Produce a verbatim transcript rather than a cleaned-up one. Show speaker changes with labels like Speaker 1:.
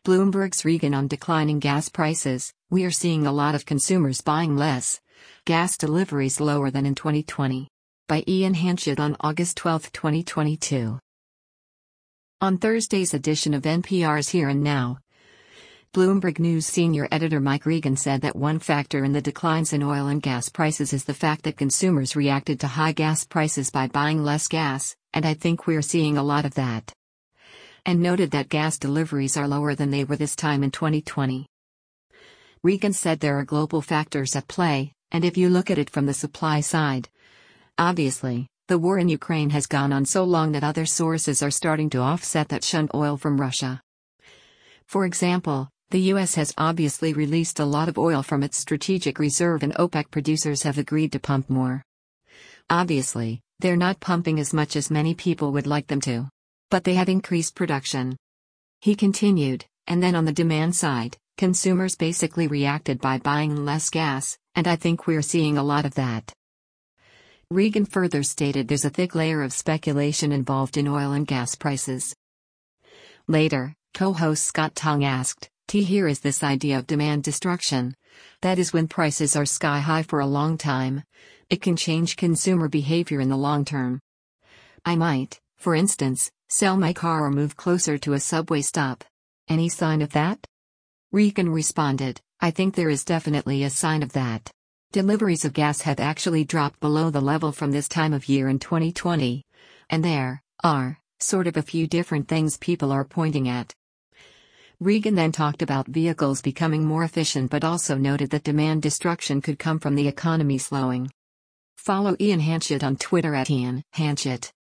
Speaker 1: Bloomberg's Regan on declining gas prices. We are seeing a lot of consumers buying less. Gas deliveries lower than in twenty twenty. By Ian Hanchett on August twelfth, twenty twenty-two. On Thursday's edition of N P R's Here and Now, Bloomberg News senior editor Mike Regan said that one factor in the declines in oil and gas prices is the fact that consumers reacted to high gas prices by buying less gas, and I think we're seeing a lot of that. And noted that gas deliveries are lower than they were this time in twenty twenty. Regan said there are global factors at play, and if you look at it from the supply side, obviously, the war in Ukraine has gone on so long that other sources are starting to offset that shunned oil from Russia. For example, the U S has obviously released a lot of oil from its strategic reserve and OPEC producers have agreed to pump more. Obviously, they're not pumping as much as many people would like them to. But they have increased production. He continued, and then on the demand side, consumers basically reacted by buying less gas, and I think we're seeing a lot of that. Regan further stated there's a thick layer of speculation involved in oil and gas prices. Later, co-host Scott Tong asked, T here is this idea of demand destruction. That is when prices are sky high for a long time. It can change consumer behavior in the long term. I might, for instance, sell my car or move closer to a subway stop. Any sign of that? Regan responded, I think there is definitely a sign of that. Deliveries of gas have actually dropped below the level from this time of year in twenty twenty. And there are, sort of a few different things people are pointing at. Regan then talked about vehicles becoming more efficient but also noted that demand destruction could come from the economy slowing. Follow Ian Hanchett on Twitter at Ian Hanchett.